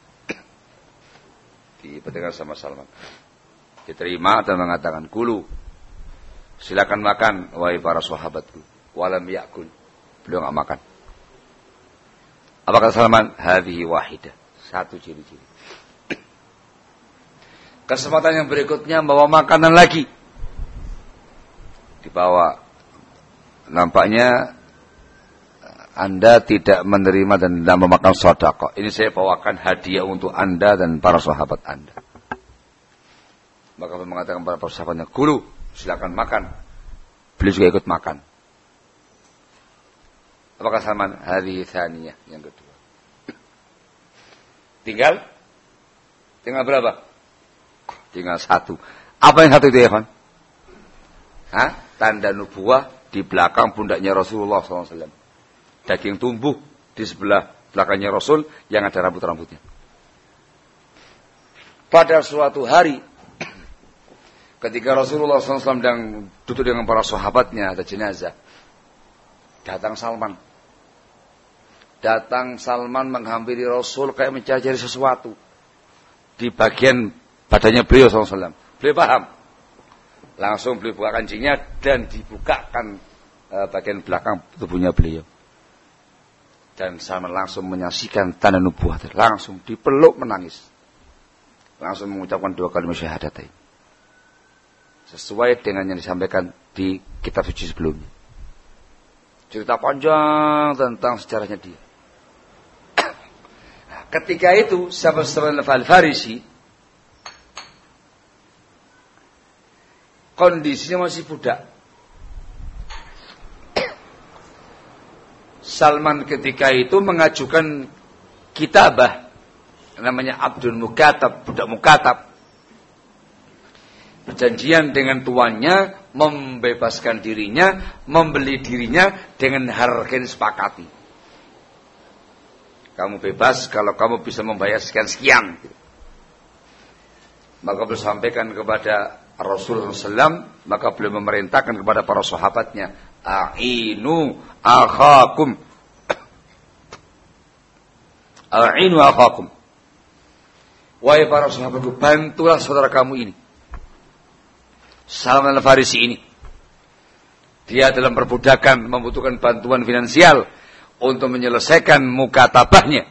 Diperdengar sama Salman. Diterima dan mengatakan, kulu, silakan makan, wahai para sahabatku. Walam yakul, beliau enggak makan. Apa kata Salman? Hadhihi wahidah, satu ciri-ciri. Kesempatan yang berikutnya bawa makanan lagi. Dibawa. Nampaknya Anda tidak menerima dan tidak memakan sedekah. Ini saya bawakan hadiah untuk Anda dan para sahabat Anda. Maka mengatakan para sahabatnya, "Kulu, silakan makan." Beliau juga ikut makan. Apakah Salman? Hadhihi tsaniyah, yang kedua. Tinggal tinggal berapa? Tinggal satu. Apa yang satu itu ya, kawan? Hah? Tanda nubuah di belakang pundaknya Rasulullah shallallahu alaihi wasallam. Daging tumbuh di sebelah belakangnya Rasul yang ada rambut-rambutnya. Pada suatu hari, ketika Rasulullah shallallahu alaihi wasallam sedang duduk dengan para sahabatnya, ada jenazah. Datang Salman. Datang Salman menghampiri Rasul kayak mencari-cari sesuatu. Di bagian badannya beliau shallallahu alaihi wasallam. Beliau paham. Langsung beliau buka kancingnya dan dibukakan uh, bagian belakang tubuhnya beliau. Dan Salman langsung menyaksikan tanda nubuah. Langsung dipeluk menangis. langsung mengucapkan dua kalimat syahadatain. Sesuai dengan yang disampaikan di kitab suci sebelumnya. Cerita panjang tentang sejarahnya dia. Ketika itu sahabat Salman Al-Farisi kondisinya masih budak. Salman ketika itu mengajukan kitabah namanya Abdul Mukatab, budak Mukatab. Perjanjian dengan tuannya membebaskan dirinya, membeli dirinya dengan harga yang disepakati. Kamu bebas kalau kamu bisa membayar sekian-sekian. Maka beliau sampaikan kepada Rasulullah shallallahu alaihi wasallam, maka beliau memerintahkan kepada para sahabatnya, A'inu akhakum. A'inu akhakum. Wahai para sahabatku, bantulah saudara kamu ini. Salman Al-Farisi ini. Dia dalam perbudakan membutuhkan bantuan finansial untuk menyelesaikan mukatabahnya.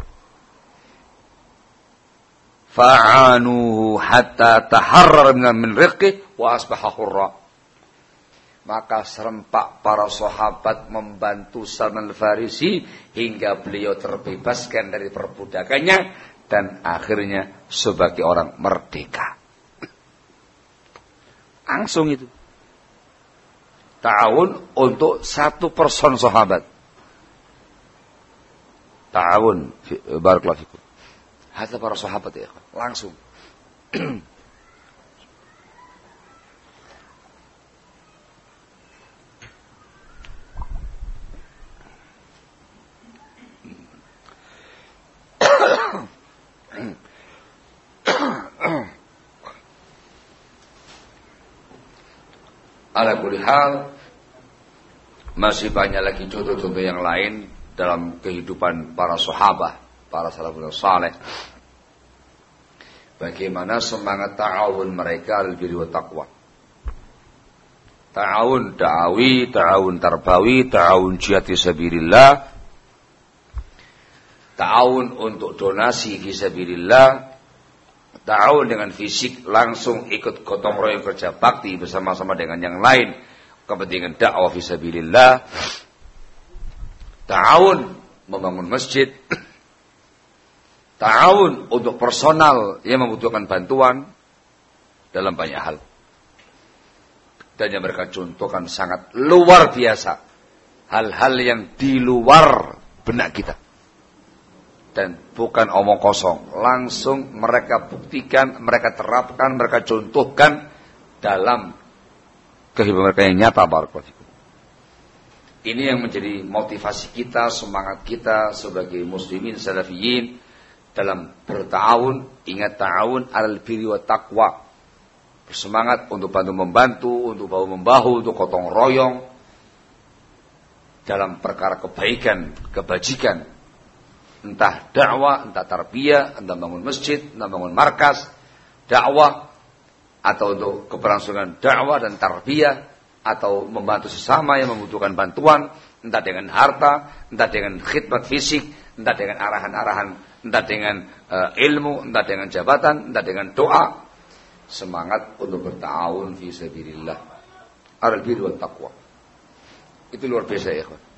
Fa'anuhu hatta taharrar min riqih wa asbaha hurra. Maka serempak para sahabat membantu Salman Al-Farisi hingga beliau terbebaskan dari perbudakannya dan akhirnya sebagai orang merdeka. Langsung itu. Ta'awun untuk satu person sahabat. Ta'awun barakallahu fikum. Hadza para sahabat ya, langsung. Ala kulli hal, masih banyak lagi contoh-contoh yang lain dalam kehidupan para sahabat, para salafus saleh. Bagaimana semangat ta'awun mereka al-birri wa taqwa. Ta'awun da'awi, ta'awun tarbawi, ta'awun jihad fi sabilillah. Ta'awun untuk donasi fi sabilillah. Ta'awun dengan fisik langsung ikut gotong royong kerja bakti bersama-sama dengan yang lain kepentingan dakwah fi sabilillah. Ta'awun membangun masjid. Ta'awun untuk personal yang membutuhkan bantuan dalam banyak hal. Dan yang mereka contohkan sangat luar biasa. Hal-hal yang di luar benak kita. Dan bukan omong kosong. Langsung mereka buktikan, mereka terapkan, mereka contohkan dalam kehidupan mereka yang nyata. Barakallahu. Ini yang menjadi motivasi kita, semangat kita sebagai muslimin salafiyin dalam berta'awun. Ingat ta'awun alal birri wa taqwa. Bersemangat untuk bantu membantu, untuk bahu membahu, untuk gotong royong dalam perkara kebaikan, kebajikan. Entah dakwah, entah tarbiyah, entah bangun masjid, entah bangun markas dakwah, atau untuk keberlangsungan dakwah dan tarbiyah, atau membantu sesama yang membutuhkan bantuan, entah dengan harta, entah dengan khidmat fisik, entah dengan arahan-arahan, entah dengan uh, ilmu, entah dengan jabatan, entah dengan doa. Semangat untuk berta'awun fi sabilillah alal birri wat taqwa. Itu luar biasa ya, ikhwan.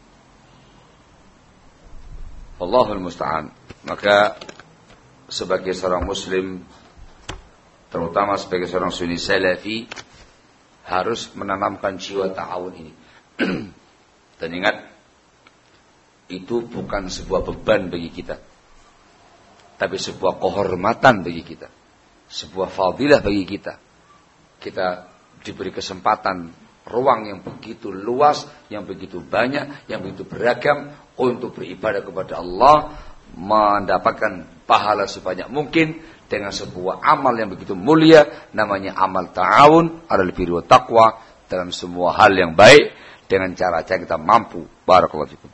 Allahul musta'an. Maka sebagai seorang muslim, terutama sebagai seorang sunni salafi, harus menanamkan jiwa ta'awun ini. Dan ingat, itu bukan sebuah beban bagi kita, tapi sebuah kehormatan bagi kita, sebuah fadilah bagi kita. Kita diberi kesempatan, ruang yang begitu luas, yang begitu banyak, yang begitu beragam untuk beribadah kepada Allah, mendapatkan pahala sebanyak mungkin dengan sebuah amal yang begitu mulia, namanya amal ta'awun alal birri wa taqwa, dalam semua hal yang baik dengan cara-cara kita mampu. Barakallahu fikum.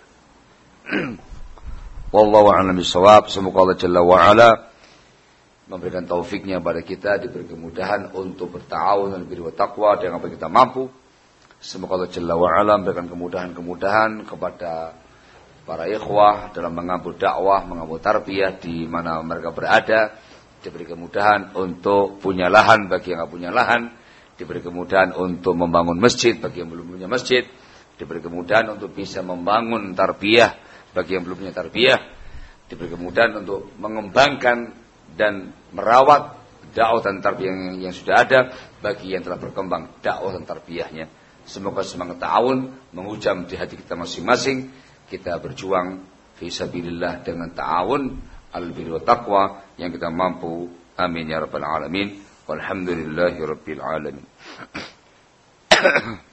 Wallahu a'lam bishawab. Semoga Allah Jalla wa Ala memberikan taufiknya kepada kita, diberi kemudahan untuk berta'awun alal birri wa taqwa dengan apa kita mampu. Semoga Allah Jalla wa Ala memberikan kemudahan-kemudahan kepada para ikhwah dalam mengambil dakwah, mengambil tarbiyah di mana mereka berada, diberi kemudahan untuk punya lahan bagi yang nggak punya lahan, diberi kemudahan untuk membangun masjid bagi yang belum punya masjid, diberi kemudahan untuk bisa membangun tarbiyah bagi yang belum punya tarbiyah, diberi kemudahan untuk mengembangkan dan merawat dakwah dan tarbiyah yang, yang sudah ada bagi yang telah berkembang dakwah dan tarbiyahnya. Semoga semangat ta'awun menghujam di hati kita masing-masing. Kita berjuang fi sabilillah dengan ta'awun al-birri wa taqwa yang kita mampu. Amin ya rabbal alamin. Walhamdulillahi rabbil alamin.